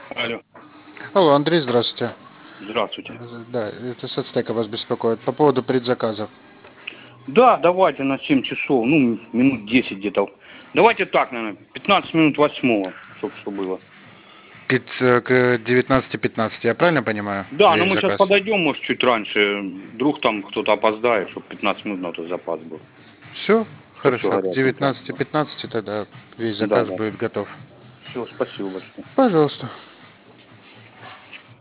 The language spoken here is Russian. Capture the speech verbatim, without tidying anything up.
Алло, Алло, Андрей, здравствуйте. здравствуйте. Да, это соцтека вас беспокоит по поводу предзаказа. Да, давайте на семь часов, ну, минут десять где-то. Давайте так, наверное, пятнадцать минут восьмого, чтобы что было. Пиц- К девятнадцати пятнадцати, я правильно понимаю? Да, но Весь мы сейчас заказ. подойдем, может, чуть раньше. Вдруг там кто-то опоздает, чтобы пятнадцать минут на то запас был. Все, Чтобы все хорошо. К горяченько девятнадцати было. пятнадцати тогда весь Да, заказ да. будет готов. Все, спасибо большое. Пожалуйста.